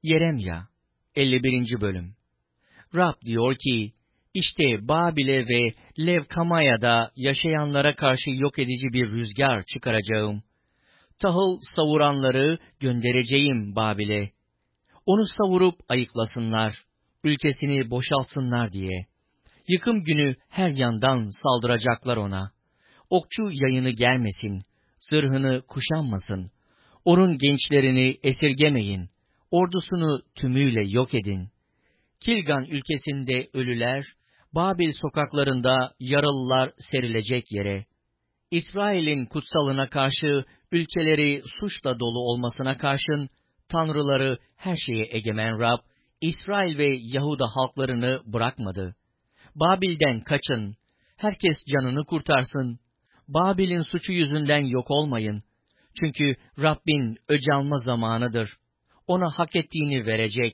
Yeremya 51. Bölüm. Rab diyor ki, işte Babil'e ve Levkamaya'da yaşayanlara karşı yok edici bir rüzgar çıkaracağım. Tahıl savuranları göndereceğim Babil'e. Onu savurup ayıklasınlar, ülkesini boşaltsınlar diye. Yıkım günü her yandan saldıracaklar ona. Okçu yayını germesin, zırhını kuşanmasın. Onun gençlerini esirgemeyin, ordusunu tümüyle yok edin. Kilgan ülkesinde ölüler, Babil sokaklarında yaralılar serilecek yere. İsrail'in kutsalına karşı, ülkeleri suçla dolu olmasına karşın, tanrıları her şeye egemen Rab, İsrail ve Yahuda halklarını bırakmadı. Babil'den kaçın, herkes canını kurtarsın. Babil'in suçu yüzünden yok olmayın. Çünkü Rabbin öc alma zamanıdır. Ona hak ettiğini verecek.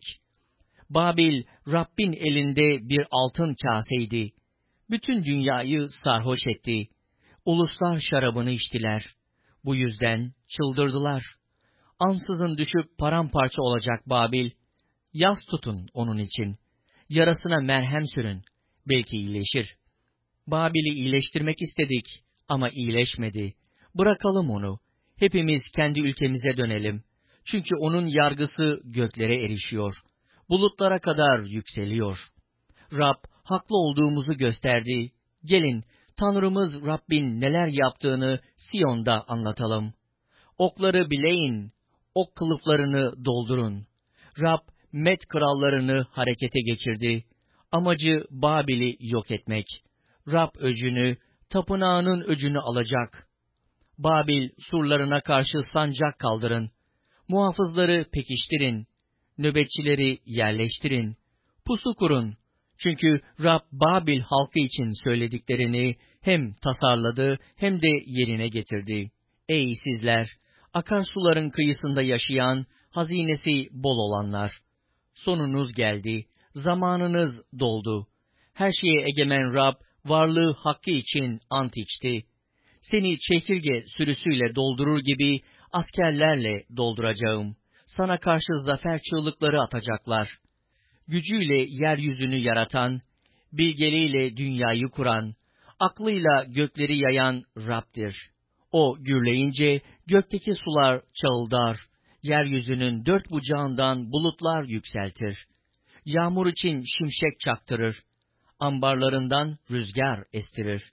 Babil, Rabbin elinde bir altın kaseydi. Bütün dünyayı sarhoş etti. Uluslar şarabını içtiler. Bu yüzden çıldırdılar. Ansızın düşüp paramparça olacak Babil. Yas tutun onun için. Yarasına merhem sürün. Belki iyileşir. Babil'i iyileştirmek istedik ama iyileşmedi. Bırakalım onu. Hepimiz kendi ülkemize dönelim. Çünkü onun yargısı göklere erişiyor. Bulutlara kadar yükseliyor. Rab haklı olduğumuzu gösterdi. Gelin, Tanrımız Rabbin neler yaptığını Siyon'da anlatalım. Okları bileyin, ok kılıflarını doldurun. Rab Med krallarını harekete geçirdi. Amacı Babil'i yok etmek. Rab öcünü, tapınağının öcünü alacak. Babil surlarına karşı sancak kaldırın. Muhafızları pekiştirin. Nöbetçileri yerleştirin. Pusu kurun. Çünkü Rab Babil halkı için söylediklerini hem tasarladı hem de yerine getirdi. Ey sizler! Akarsuların kıyısında yaşayan, hazinesi bol olanlar! Sonunuz geldi, zamanınız doldu. Her şeye egemen Rab, varlığı hakkı için ant içti. Seni çekirge sürüsüyle doldurur gibi askerlerle dolduracağım. Sana karşı zafer çığlıkları atacaklar. Gücüyle yeryüzünü yaratan, bilgeliğiyle dünyayı kuran, aklıyla gökleri yayan Rab'dir. O gürleyince gökteki sular çağıldar, yeryüzünün dört bucağından bulutlar yükseltir. Yağmur için şimşek çaktırır, ambarlarından rüzgar estirir.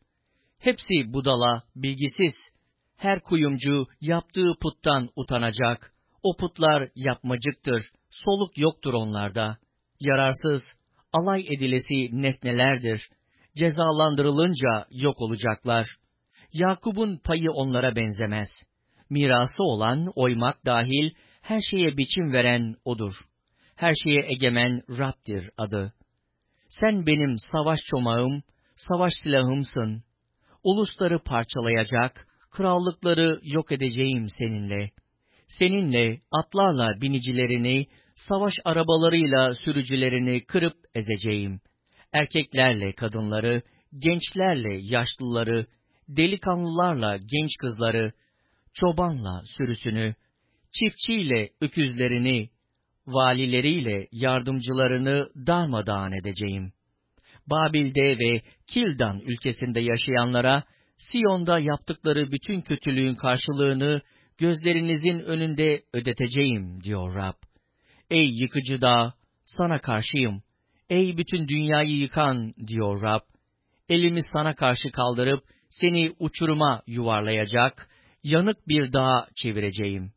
Hepsi budala, bilgisiz. Her kuyumcu yaptığı puttan utanacak. O putlar yapmacıktır, soluk yoktur onlarda. Yararsız, alay edilesi nesnelerdir. Cezalandırılınca yok olacaklar. Yakup'un payı onlara benzemez. Mirası olan, oymak dahil, her şeye biçim veren O'dur. Her şeye egemen Rab'dir adı. Sen benim savaş çomağım, savaş silahımsın. Ulusları parçalayacak, krallıkları yok edeceğim seninle. Seninle atlarla binicilerini, savaş arabalarıyla sürücülerini kırıp ezeceğim. Erkeklerle kadınları, gençlerle yaşlıları, delikanlılarla genç kızları, çobanla sürüsünü, çiftçiyle öküzlerini, valileriyle yardımcılarını darmadağın edeceğim. Babil'de ve Kildan ülkesinde yaşayanlara, Siyon'da yaptıkları bütün kötülüğün karşılığını gözlerinizin önünde ödeteceğim, diyor Rab. Ey yıkıcı dağ, sana karşıyım. Ey bütün dünyayı yıkan, diyor Rab. Elimi sana karşı kaldırıp, seni uçuruma yuvarlayacak, yanık bir dağa çevireceğim.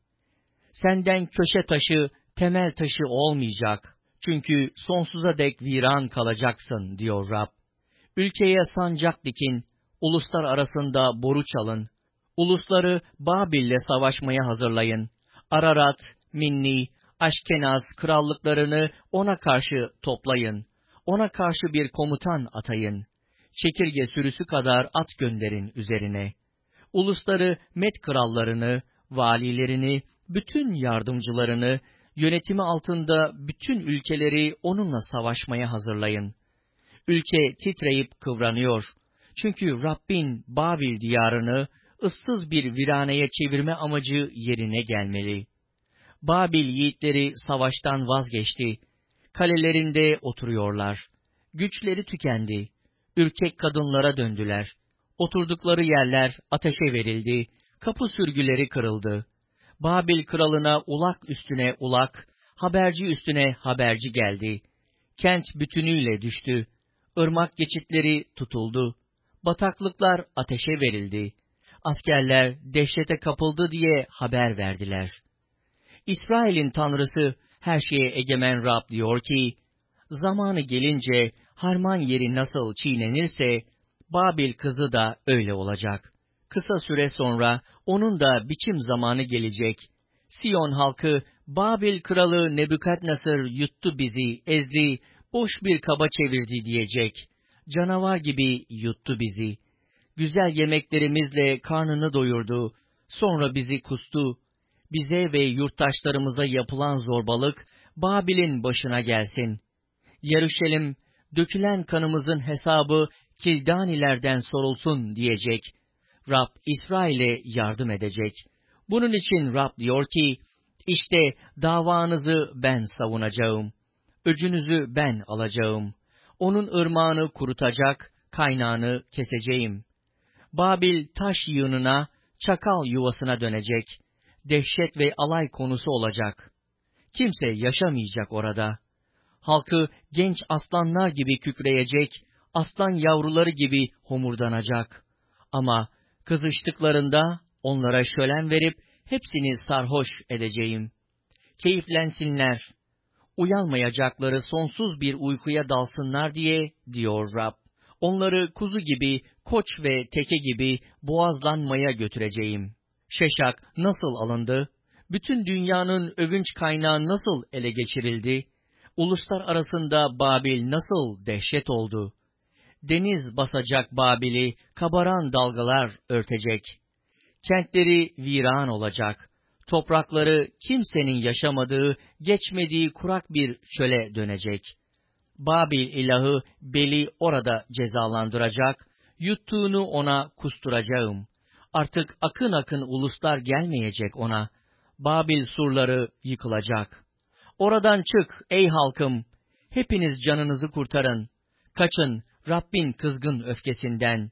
Senden köşe taşı, temel taşı olmayacak. Çünkü sonsuza dek viran kalacaksın, diyor Rab. Ülkeye sancak dikin, uluslar arasında boru çalın. Ulusları Babil'le savaşmaya hazırlayın. Ararat, Minni, Aşkenaz krallıklarını ona karşı toplayın. Ona karşı bir komutan atayın. Çekirge sürüsü kadar at gönderin üzerine. Ulusları Med krallarını, valilerini, bütün yardımcılarını, yönetimi altında bütün ülkeleri onunla savaşmaya hazırlayın. Ülke titreyip kıvranıyor. Çünkü Rabbin Babil diyarını ıssız bir viraneye çevirme amacı yerine gelmeli. Babil yiğitleri savaştan vazgeçti. Kalelerinde oturuyorlar. Güçleri tükendi. Ürkek kadınlara döndüler. Oturdukları yerler ateşe verildi. Kapı sürgüleri kırıldı. Babil kralına ulak üstüne ulak, haberci üstüne haberci geldi. Kent bütünüyle düştü. Irmak geçitleri tutuldu. Bataklıklar ateşe verildi. Askerler dehşete kapıldı diye haber verdiler. İsrail'in Tanrısı, her şeye egemen Rab diyor ki, zamanı gelince harman yeri nasıl çiğnenirse, Babil kızı da öyle olacak. Kısa süre sonra onun da biçim zamanı gelecek. Siyon halkı, Babil kralı Nebukadnesar yuttu bizi, ezdi, boş bir kaba çevirdi diyecek. Canavar gibi yuttu bizi. Güzel yemeklerimizle karnını doyurdu, sonra bizi kustu. Bize ve yurttaşlarımıza yapılan zorbalık, Babil'in başına gelsin. Yeruşalim, dökülen kanımızın hesabı Kildanilerden sorulsun diyecek. Rab İsrail'e yardım edecek. Bunun için Rab diyor ki, işte davanızı ben savunacağım. Öcünüzü ben alacağım. Onun ırmağını kurutacak, kaynağını keseceğim. Babil taş yığınına, çakal yuvasına dönecek. Dehşet ve alay konusu olacak. Kimse yaşamayacak orada. Halkı genç aslanlar gibi kükreyecek, aslan yavruları gibi homurdanacak. Ama kızıştıklarında onlara şölen verip hepsini sarhoş edeceğim. Keyiflensinler, uyanmayacakları sonsuz bir uykuya dalsınlar diye, diyor Rab. Onları kuzu gibi, koç ve teke gibi boğazlanmaya götüreceğim. Şeşak nasıl alındı? Bütün dünyanın övünç kaynağı nasıl ele geçirildi? Uluslar arasında Babil nasıl dehşet oldu? Deniz basacak Babil'i, kabaran dalgalar örtecek. Kentleri viran olacak. Toprakları kimsenin yaşamadığı, geçmediği kurak bir çöle dönecek. Babil ilahı Bel'i orada cezalandıracak, yuttuğunu ona kusturacağım. Artık akın akın uluslar gelmeyecek ona. Babil surları yıkılacak. Oradan çık ey halkım, hepiniz canınızı kurtarın. Kaçın Rabbin kızgın öfkesinden.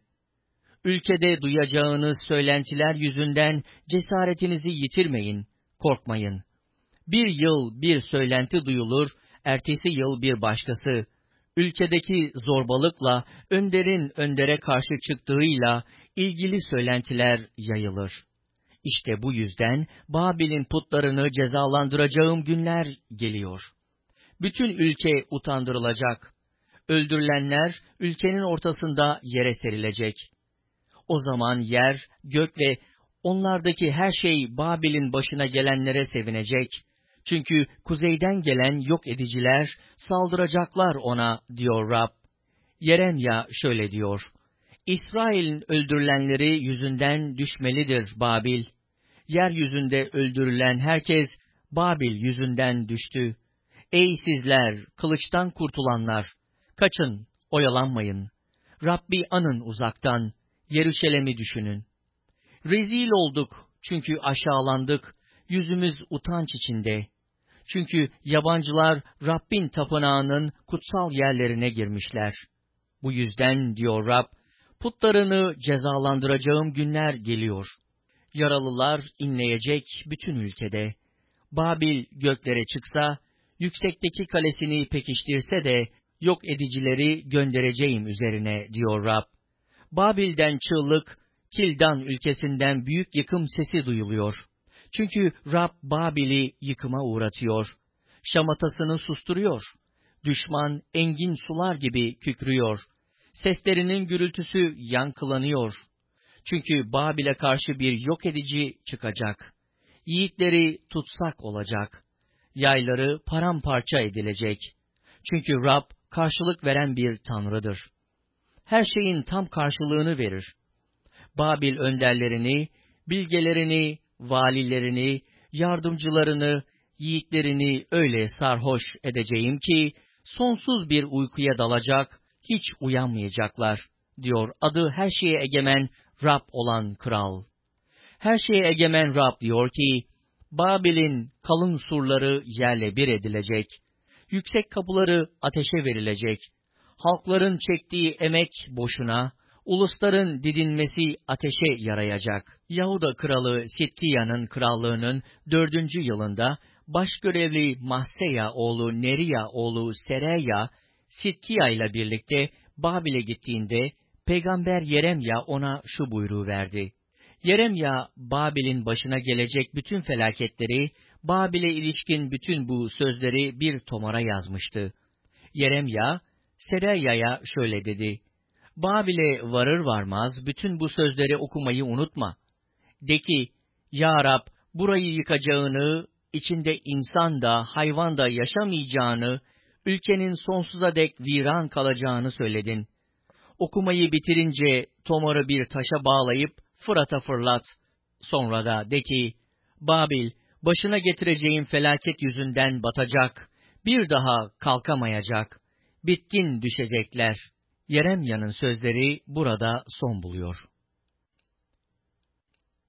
Ülkede duyacağınız söylentiler yüzünden cesaretinizi yitirmeyin, korkmayın. Bir yıl bir söylenti duyulur, ertesi yıl bir başkası. Ülkedeki zorbalıkla, önderin öndere karşı çıktığıyla ilgili söylentiler yayılır. İşte bu yüzden Babil'in putlarını cezalandıracağım günler geliyor. Bütün ülke utandırılacak. Öldürülenler ülkenin ortasında yere serilecek. O zaman yer, gök ve onlardaki her şey Babil'in başına gelenlere sevinecek. Çünkü kuzeyden gelen yok ediciler saldıracaklar ona, diyor Rab. Yeremya şöyle diyor: İsrail'in öldürülenleri yüzünden düşmelidir Babil. Yeryüzünde öldürülen herkes Babil yüzünden düştü. Ey sizler, kılıçtan kurtulanlar! Kaçın, oyalanmayın. Rabbi anın uzaktan, Yeruşalim'i düşünün. Rezil olduk, çünkü aşağılandık, yüzümüz utanç içinde. Çünkü yabancılar Rabbin tapınağının kutsal yerlerine girmişler. Bu yüzden, diyor Rab, putlarını cezalandıracağım günler geliyor. Yaralılar inleyecek bütün ülkede. Babil göklere çıksa, yüksekteki kalesini pekiştirse de, yok edicileri göndereceğim üzerine, diyor Rab. Babil'den çığlık, Kildan ülkesinden büyük yıkım sesi duyuluyor. Çünkü Rab Babil'i yıkıma uğratıyor. Şamatasını susturuyor. Düşman engin sular gibi kükrüyor. Seslerinin gürültüsü yankılanıyor. Çünkü Babil'e karşı bir yok edici çıkacak. Yiğitleri tutsak olacak. Yayları paramparça edilecek. Çünkü Rab karşılık veren bir Tanrı'dır. Her şeyin tam karşılığını verir. Babil önderlerini, bilgelerini, valilerini, yardımcılarını, yiğitlerini öyle sarhoş edeceğim ki, sonsuz bir uykuya dalacak, hiç uyanmayacaklar, diyor adı her şeye egemen Rab olan Kral. Her şeye egemen Rab diyor ki, Babil'in kalın surları yerle bir edilecek. Yüksek kapıları ateşe verilecek. Halkların çektiği emek boşuna, ulusların didinmesi ateşe yarayacak. Yahuda kralı Sitkiya'nın krallığının 4. yılında başgörevli Mahseya oğlu Neriya oğlu Sereya, Sitkiya ile birlikte Babil'e gittiğinde Peygamber Yeremya ona şu buyruğu verdi. Yeremya, Babil'in başına gelecek bütün felaketleri, Babil'e ilişkin bütün bu sözleri bir tomara yazmıştı. Yeremya, Sereya'ya şöyle dedi: Babil'e varır varmaz bütün bu sözleri okumayı unutma. De ki, Ya Rab, burayı yıkacağını, içinde insan da hayvan da yaşamayacağını, ülkenin sonsuza dek viran kalacağını söyledin. Okumayı bitirince tomarı bir taşa bağlayıp Fırat'a fırlat. Sonra da de ki, Babil, başına getireceğim felaket yüzünden batacak, bir daha kalkamayacak, bitkin düşecekler. Yeremya'nın sözleri burada son buluyor.